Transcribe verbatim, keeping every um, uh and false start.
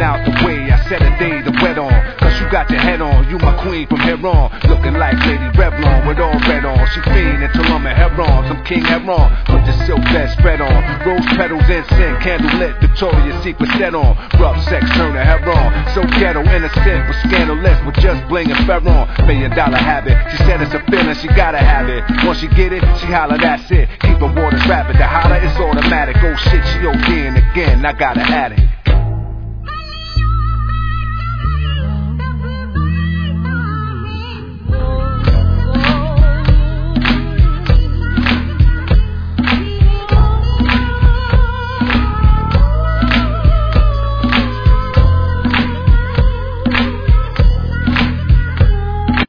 out the way. I set a day to wet on, cause you got your head on. You my queen from here on, looking like Lady Revlon with all red on. She fiend until I'm a Heron, I'm King Heron. Put the silk bed spread on, rose petals, incense, candle lit, Victoria's Secret set on. Rough sex turn to Heron, so ghetto, innocent, but scandalous with just bling and Ferron. Million dollar habit, she said it's a feeling, she gotta have it. Once she get it, she holler, that's it. Keep her waters rapid, the holler it's automatic. Oh shit, she ODing again, I gotta add it.